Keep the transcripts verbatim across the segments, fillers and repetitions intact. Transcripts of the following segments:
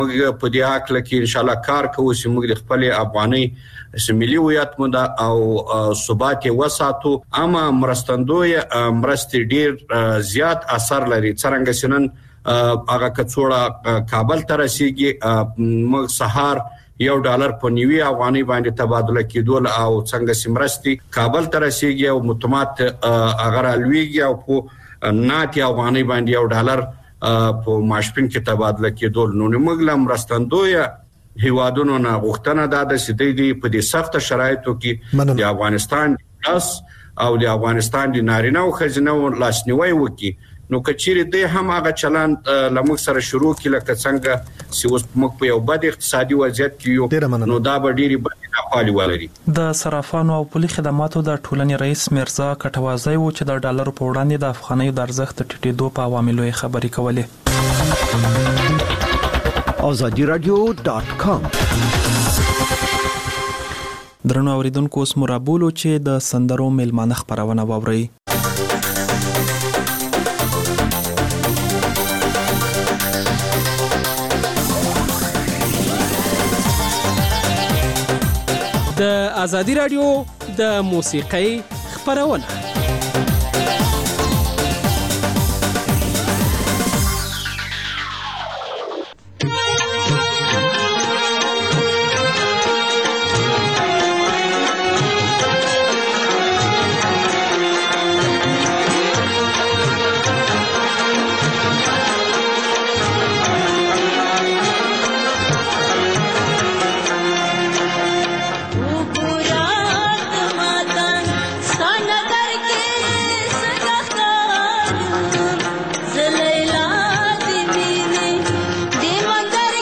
موږ په دې حق کې ان شاء الله کار کوو چې موږ د خپل افغاني سیملي هویت مده او ثبات وساتو. اما مرستندوی مرستې ډیر زیات اثر لري. څنګه سنن هغه کڅوړه کابل ته رسیږي، موږ سهار یو ډالر په نیوي افغاني باندې تبادله کیدول او څنګه سمرستي کابل ته رسیږي او متمات اگر الویږي او په ناتي افغاني باندې یو ډالر په ماشپین کې تبادله کیدول. نو موږ لم رستندوی هیوادونو نه غوښتنه ده چې د دې په دې سخت شرایطو کې د افغانستان اس او د افغانستان د نارینه او خزینه لاسنیوي وکړي. نو کچېری دې هم هغه چلان لمغ سره شروع کړي لکه څنګه چې اوس موږ په یو بد اقتصادي وضعیت کې یو، نو دا به ډېری بد حالي ولري. د صرافانو او پولي خدماتو د ټولنې رئیس مرزا کټوازی و چې د ډالر په وړاندې د افغانۍ د ارزښت ټیټېدو په عواملو یې خبرې کولې. آزادی رادیو ډاټ کام. درنو اوریدونکو، اوس مرابولو چې د سندرو میلمانه خبرونه واوري. د آزادی رادیو د موسیقۍ خبرونه. Zalay la di mine, di mandar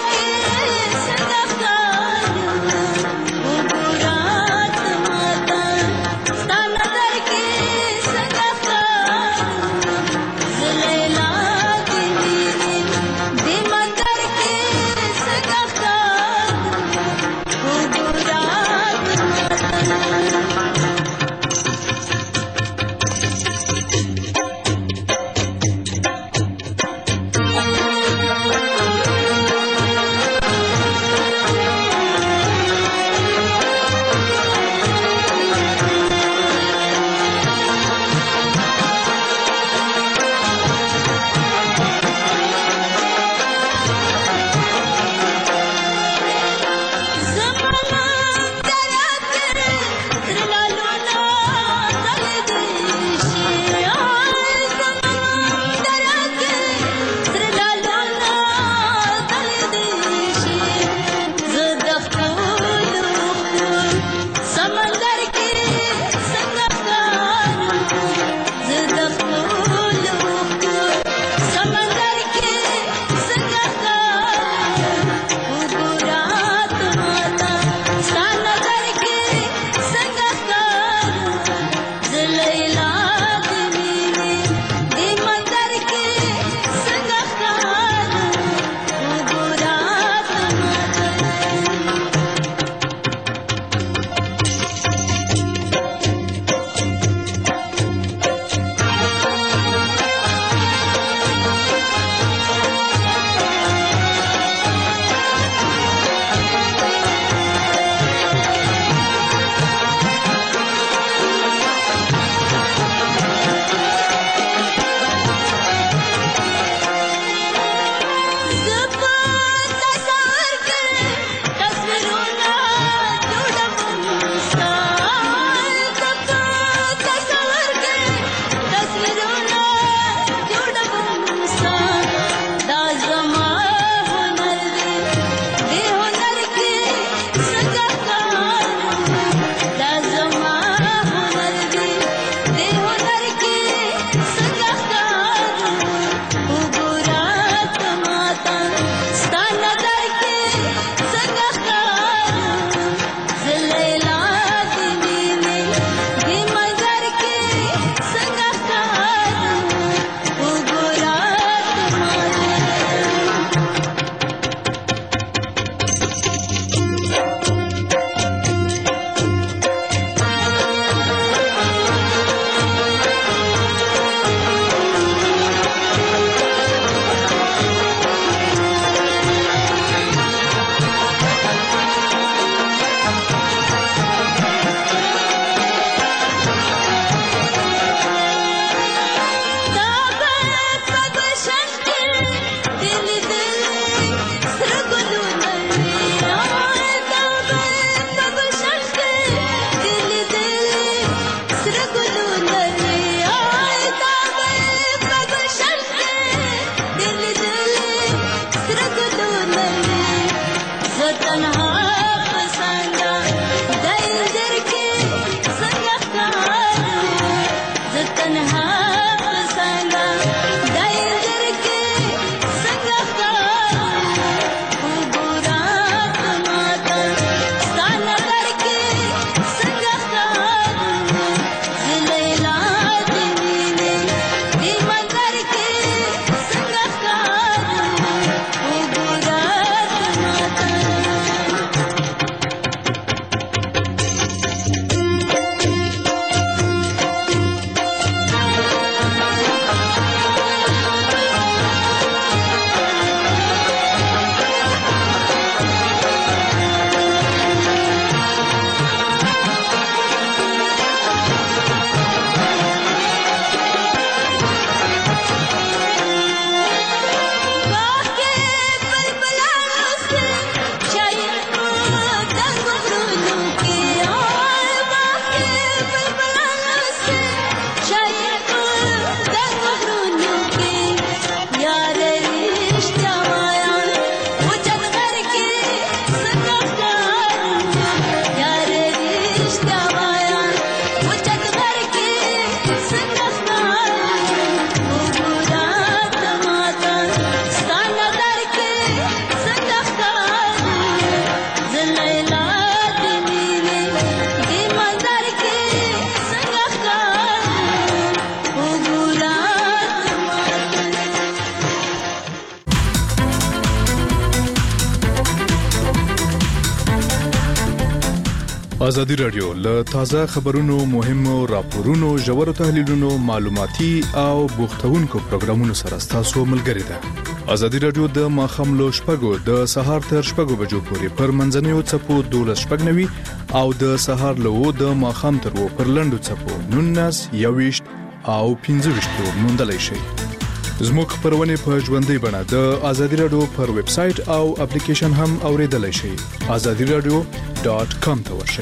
ازادي رادیو له تازه خبرونو مهمو راپورونو ژورو تحلیلونو معلوماتي او بوختونکو پروګرامونو سره تاسو ملګری ده. ازادي رادیو د ماخاملو شپږو د سهار تر شپږو بجو پورې پر منځنوي چپو دولس شپږنوي او د سهار له د ماخام تر و پر لندو چپو نونس یويشت او پنځه وشتو موندلای شي. زموږ خبرونه په ژوندۍ بڼه د ازادي رادیو پر ویب سټ او اپلیکیشن هم اوریدلای شئ. ازادي رادیو ډاټ کام ته ورشئ.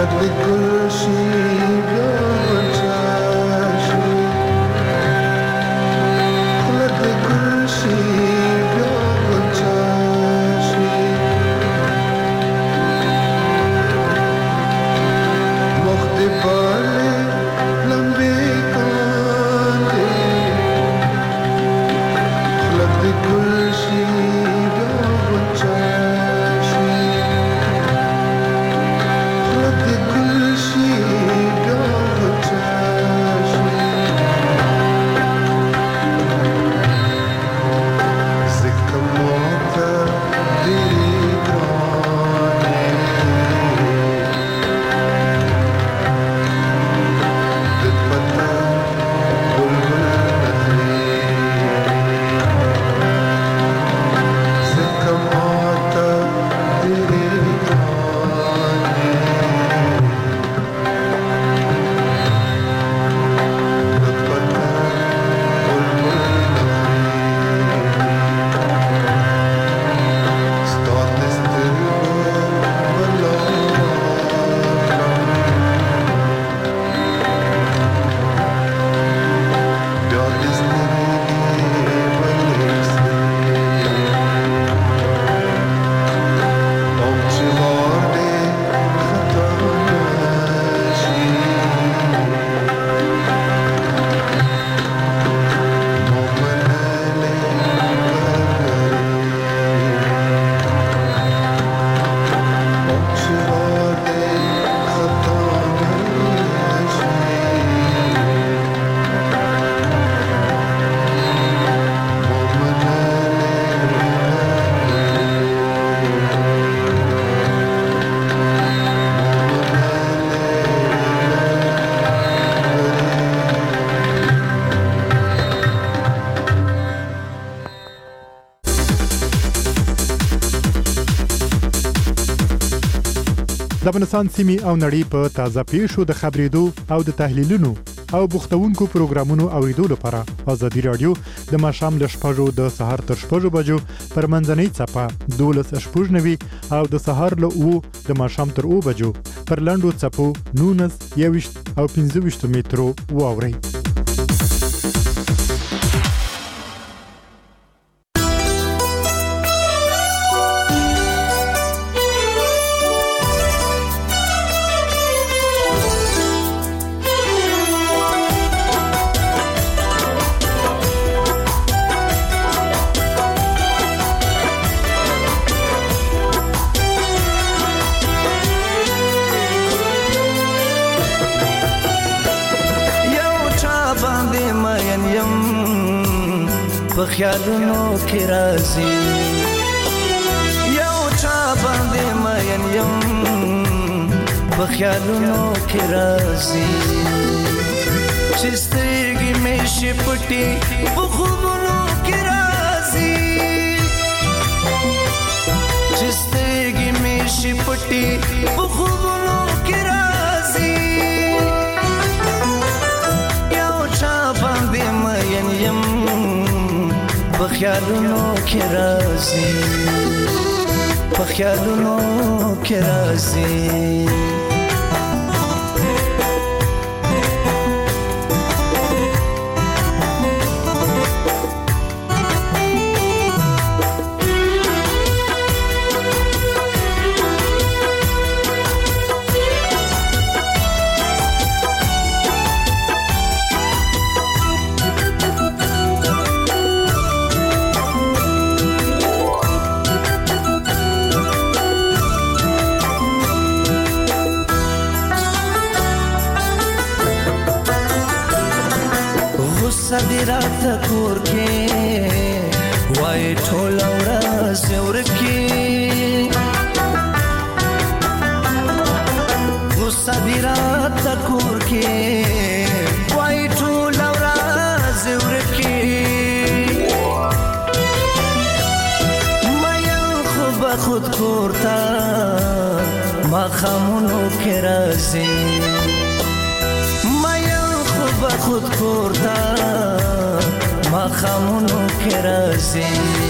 د افغانستان سیمې او نړۍ په تازه پیښو د خبرېدو او د تحلیلونو او بوختونکو پروګرامونو اوریدو لپاره ازادي رادیو د ماشام ل شپږو د سهار تر شپږو بجو پر منځنۍ صفه دولس شپږ نوي او د سهار له او د ماشام تر او بجو پر لاندو صفو نونس یوشت او پنځه ویشت مترو واوري. په خیالونو کې راځي یو چا باندې مین یم په خیالونو کې راځي چې سترګې مې شي پټې په خوبونو کې راځي چې سترګې مې شي پټې په خوبونو کې راځي یو چا باندې مین یم په خیالونو کې راځي په خیالونو کې راځي صدرات کور کې وای ټول ورځ ورکی صدرات کور کې وای ټول ورځ ورکی مې خو به خود کوړتا ما خامونو کې راځي خود کوړتا ما خامونو کې راځي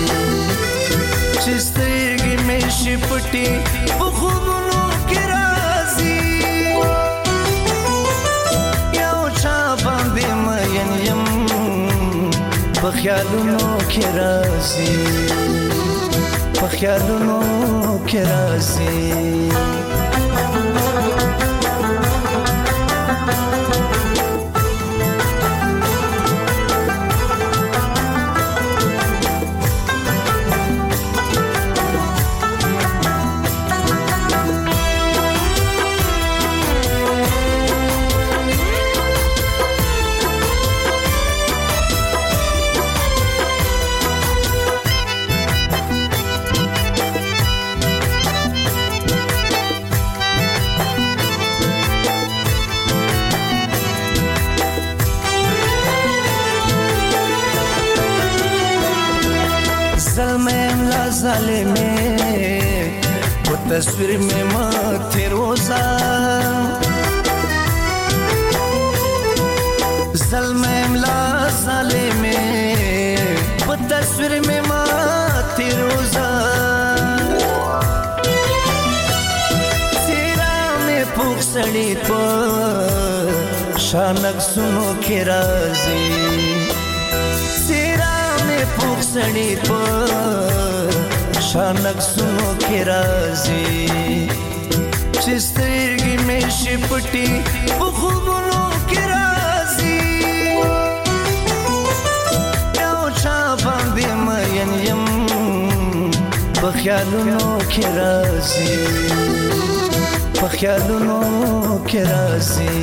چې سترګې مې شي پټې په خوبونو کې راځي په خیالونو کې راځي په خیالونو کې راځي ظالمه वो तस्वीर में माथे रोजा ज़ल्मे इमला ज़ालिमे वो तस्वीर में माथे रोजा तेरा में पुख सड़ी पर शानक सुनो के राज़ी तेरा में पुख सड़ी पर शानक सुनो के राज़ी चिस्तरगी में शिपटी वो खूबनों के राज़ी याओ चाबांदे मयन यम बख्यालुनों के राज़ी बख्यालुनों के राज़ी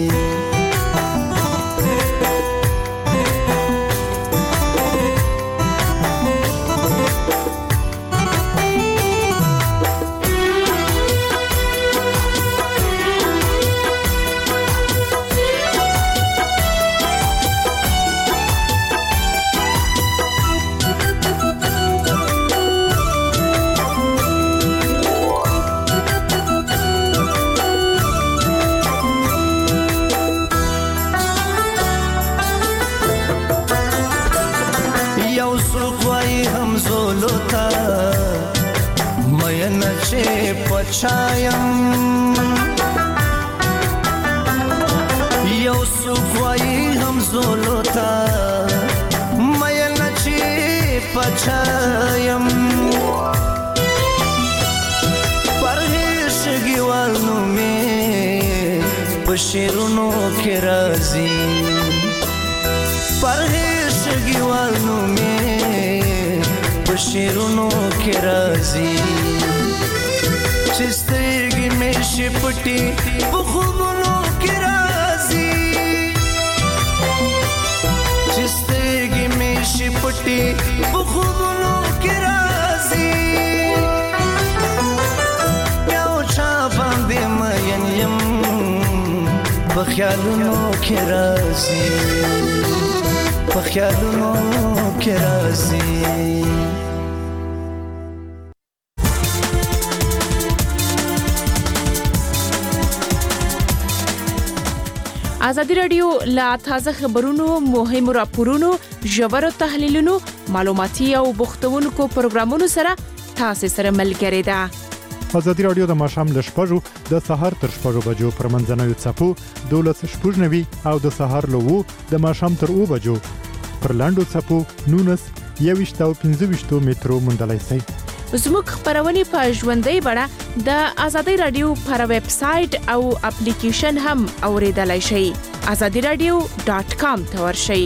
पछायम यूसुफ वाई हम जोलोता मयन ची पछायम परहिश गिवालनु में बशीरुनो के राज़ी परहिश गिवालनु में बशीरुनो के राज़ी चिस्तरगी में शिपटी वो खूबनों की राज़ी चिस्तरगी में शिपटी वो खूबनों की राज़ी याओ चाबांदे मयन यम बख्यालुनों की राज़ी बख्यालुनों की राज़ी ازادي رادیو لا تازه خبرونو مهم راپورونو ژور تحلیلونو معلوماتي او بوختونکو پروګرامونو سره تاسو سره ملګری ده ازادي رادیو د ماشام ل شپږو د سهار تر شپږو بجو پر منځنوي چپو دولس شپږنوي او د سهار له وو د ماشام تر او بجو پر لاندو چپو نونس یويشتو پنځويشتو میټرو مندلای سي زموږ خبرونه په ژوندۍ بڼه د ازادي رادیو پر ویب سټ او اپلیکیشن هم اوریدلای شئ azadi radio dot com ته ورشئ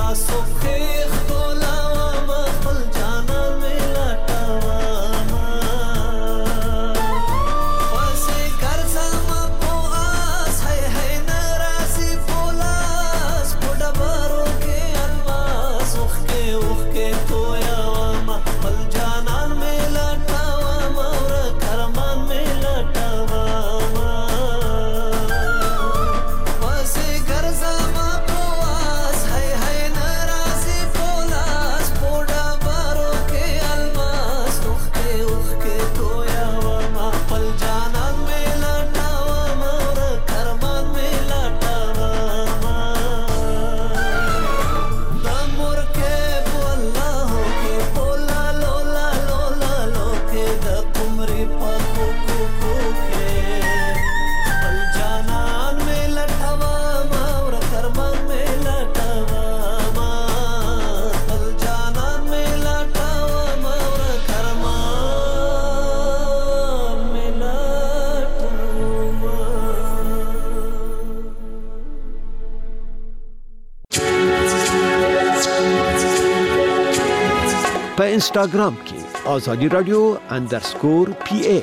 په انسټاګرام کې آزادی رادیو انډرسکور پی ای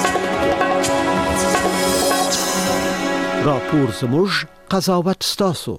راپور زموږ قضاوت ستاسو.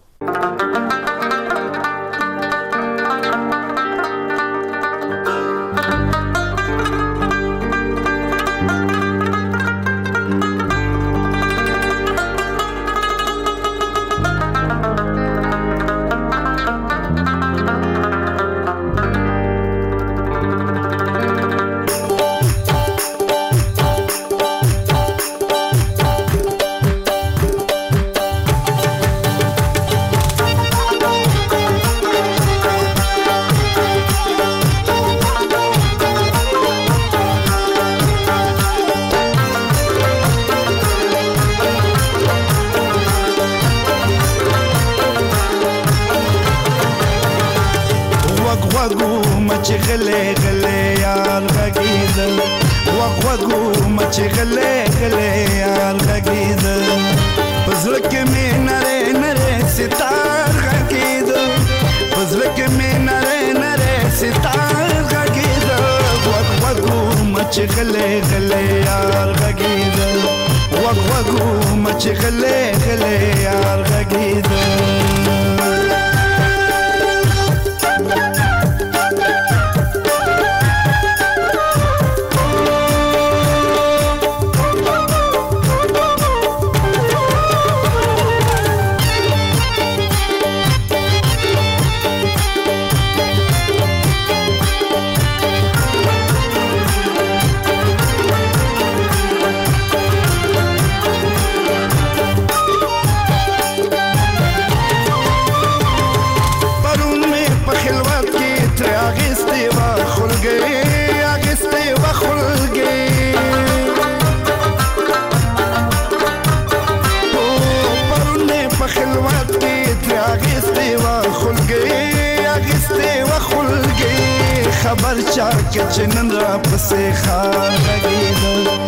خبر چا کې چنن را پسې خار غږید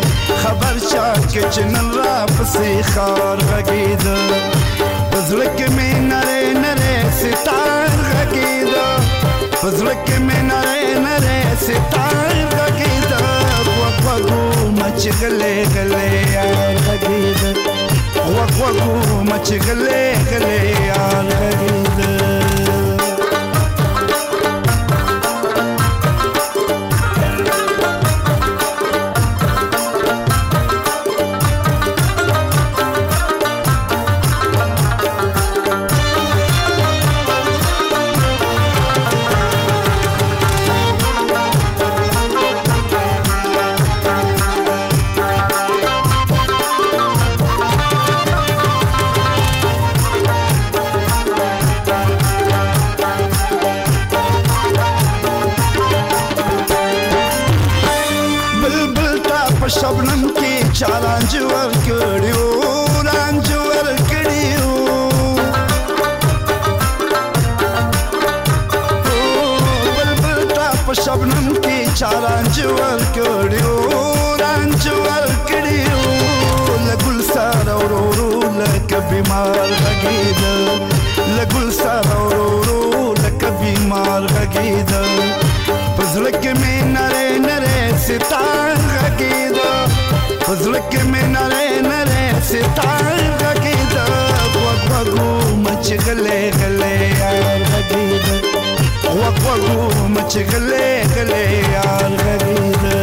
خبر چا کې چنن را پسې خار غږید پزړه کې مې نره نره ستار غږید پزړه کې مې نره نره ستار غږید وق وقو مچ غلې غلې یار غږید وق وقو مچ غلې غلې یار غږید शबनम की चालांज वर कड़ियो रांज वर कड़ियो बलबल टाप शबनम की चालांज वर कड़ियो रांज वर कड़ियो लगुल सारा रो रो लग बीमार लगीद लगुल सारा रो रो پزړک مې نره نره ستار غږیدا وګ وګو مچ غلې غلې یار غږیدا وګ وګو مچ غلې غلې یار غږیدا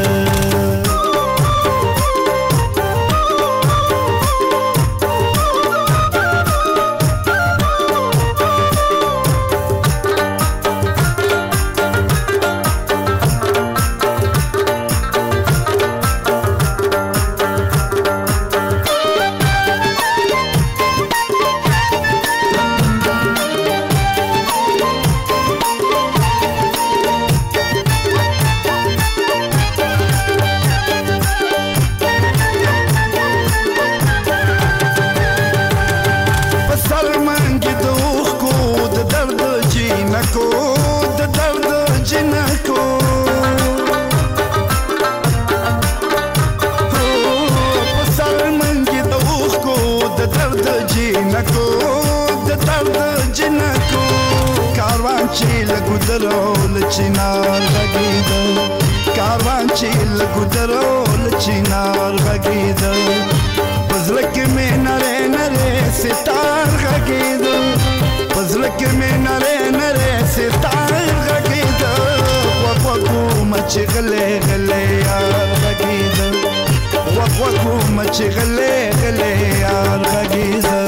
چنار غږیدا کاروان چې لګودرول چنار غږیدا پزړک مې نره نره ستار غږیدا پزړک مې نره نره ستار غږیدا وګو مچ غلې غلې یار غږیدا وګو مچ غلې غلې یار غږیدا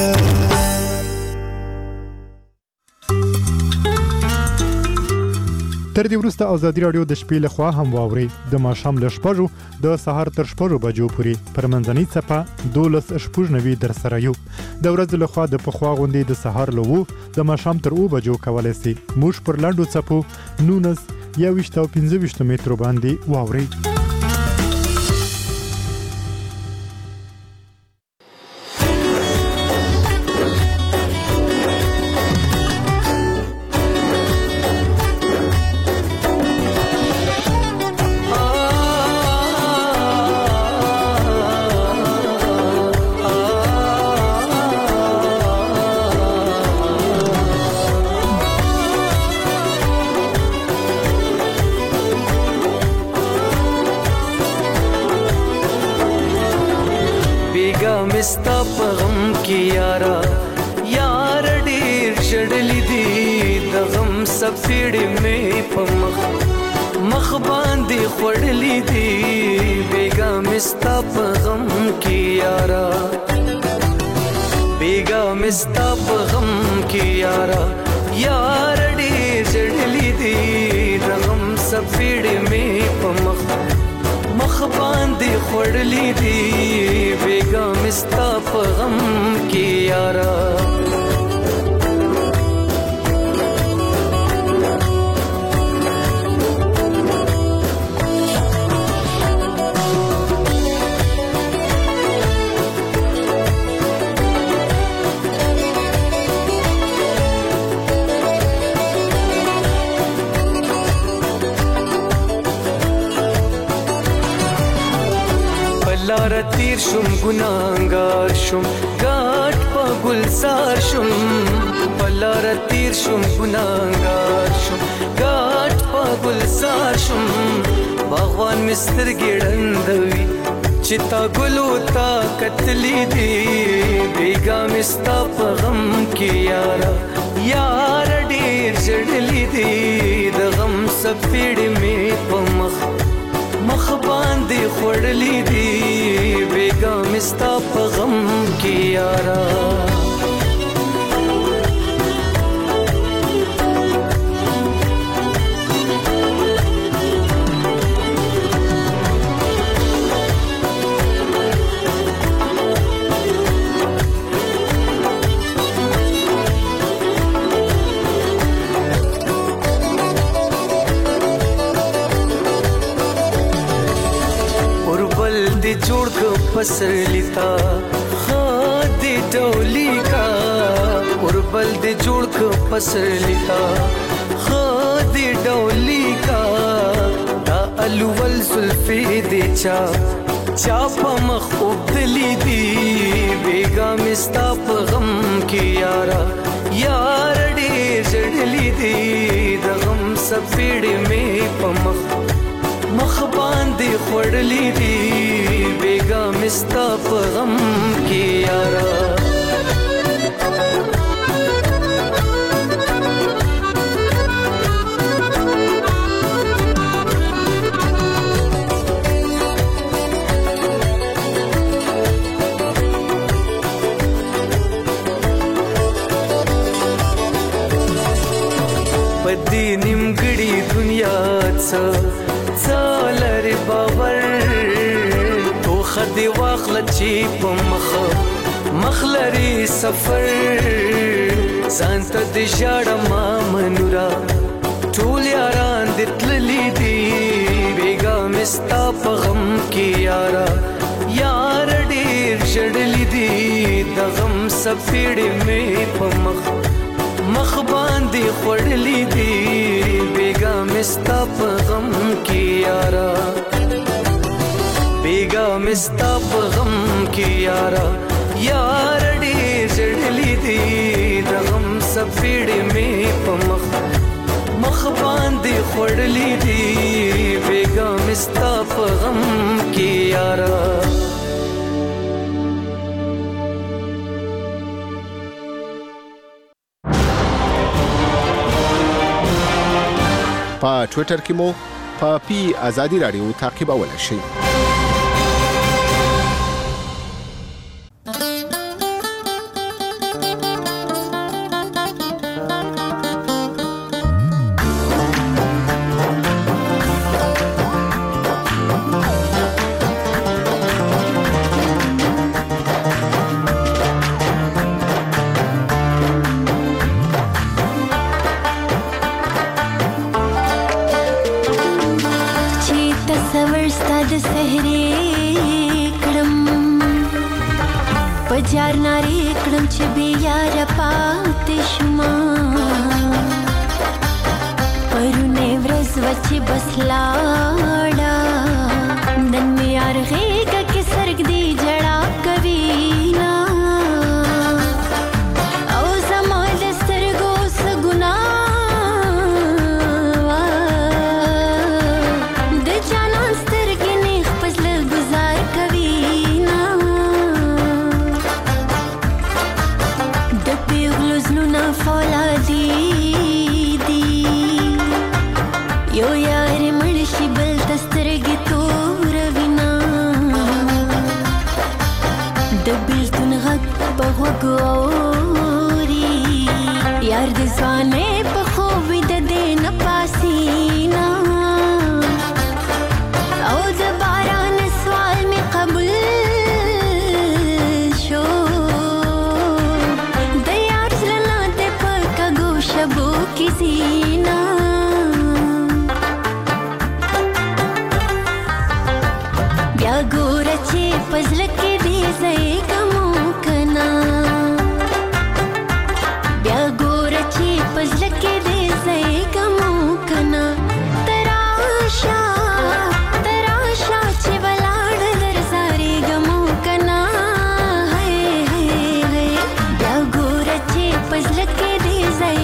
تر دې وروسته ازادي رادیو د شپې له خوا هم واوري د ماښام له شپږو د سهار تر شپږو بجو پورې پر منځنۍ څپه دولس شپږ نوي در سره یو د ورځې له خوا د پخوا غونډې د سهار له وو د ماښام تر اوو بجو کولی سي موږ پر لنډو څپو نولس یوویشت او پنځه ویشت مترو باندې واوري. مستا پغم کی یارا یار ډیر شړلې دي د غم سفیړې مې په مخ مخ باندې خړلې دي بیګا مستا پغم کی یارا بیګا مستا پغم کی یارا یار ډیر شړلې دي د غم سفیړې مې په مخ مخ باندې خړلې دي بیګا مستا په غم کې یارا لار تیر شم ګناګار شم ګاټ په ګلزار شم بلار تیر شم ګناګار شم ګاټ په ګلزار شم باغوان مستر ګړندوي چتا ګلو تا کتلی دی بیګا مستا په غم کې یارا یار ډیر جړلی دی د غم سپېړې مې په مخ مخ باندې خړلې دي بیګا مستا په غم کې یارا جوړ کو پسر لیتا خادي ډولي کا اوربل دې جوړ کو پسر لیتا خادي ډولي کا دا الول زلفي دې چا چا په مخ وبدلي دي بیګا مستا په غم کې یارا یار دې جړلي دي د غم سپېړې مې په مخ مخ باندې خړلې دي بیګا مستا په غم کې یارا پدې نیمګړې دنیا څه څالر باور خدي واخله چې په مخ مخلري سفر ځان ته د ژړه ما منورا ټول یاران د تللي دي بیګا مستا په غم کې یارا یار ډېر ژړلي دي د غم سپېړې مې په مخ مخ باندې خوړلي دي بیګا مستا په غم کې یارا بیگا مستا په غم کې یارا یار ډېر ژړلي دي د غم سپېړې مې په مخ مخ باندې خوړلي دي بیگا مستا په غم کې یارا په ټوئیټر کې مو په پی آزادی رادیو تعقیبولای شئ. پجار ناری کړم چې بیا یار پاتې شوما پرونه ورځ وچې بس لاړه نن مې یار غېږه کې سرګ دی جړا کوي نا او زما د سترګو څه ګناه د جانان سترګې نیغ په زړه ګزار کوي فولادي دي یو یار مړشي بل دسترګې تور وینا د بیلتون غږ په غوږ اوري یار د ځوانۍ په خوب د دې نه پاسینا او د باران سوال مې قبول شو شبو کی زینا بیا ګوره چې پزله کې دې ځای کمو کنا بیا ګوره چې پزله کې دې ځای کمو کنا تراشا تراشا چې ولاړ درځاري ګمو کنا هي هي هي بیا ګوره چې پزله کې دې ځای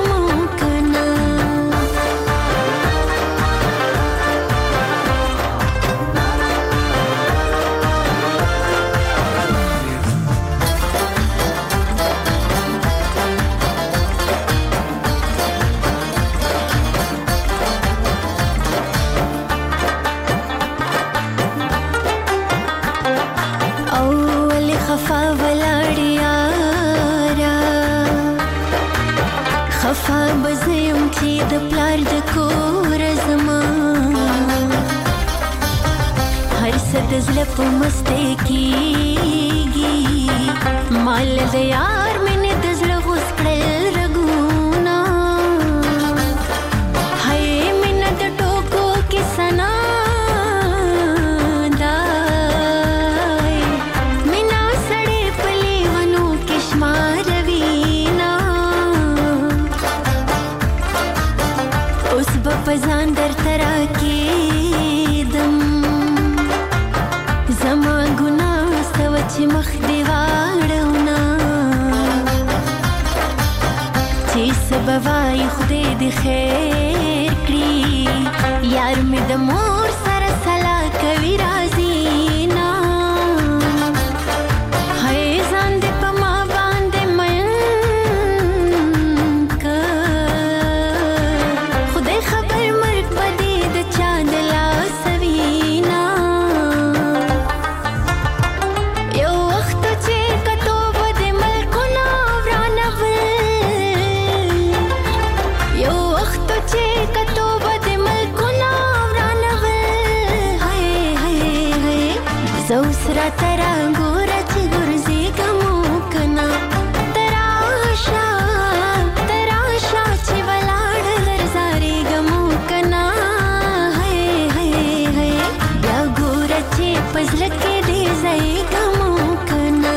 خفا بزیم چې د پلار د کور زما هر څه د زړه په مستی کېږي مال د یار مینې د زړه غوڅ کړل رګونه هی مینه د ټوکو کې ثنا دای مینه سړې په لیونو کې شماروي پزان در ترا کېدم زما ګناه سوه چې مخ دې واړونه چې څه به وایي خدای دې خیر کړي یار مې د مور سره سلا کوي راځي نه زوس را ترا ګوره چې ګرځېږم کنه تراشه تراشه چې ولاړ درځارېږم کنه هی هی هی بیا ګوره چې په زړه کې دې ځایږم کنه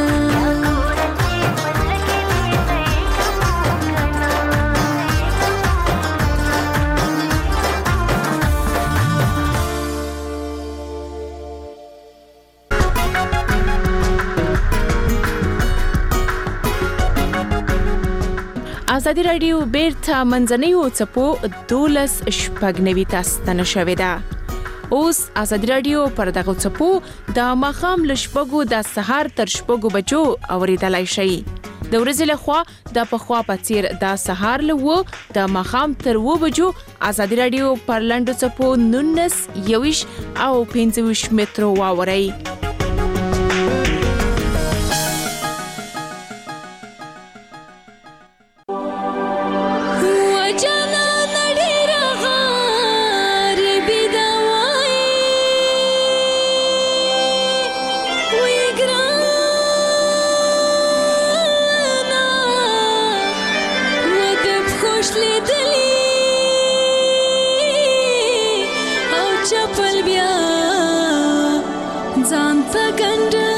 ازادي رادیو بیرته منځنیو څپو دولس شپږ نوي ته ستنه شوې ده. اوس ازادي رادیو پر دغه څپو د ماښام له شپږو د سهار تر شپږو بجو اورېدلای شئ. د ورځې لخوا د پخوا په څیر د سهار له اوه د ماښام تر اوه بجو ازادي رادیو پر لنډو څپو نولس یویش او پنځه ویشت مترو واورئ. چپل بیا ځان ته ګنډه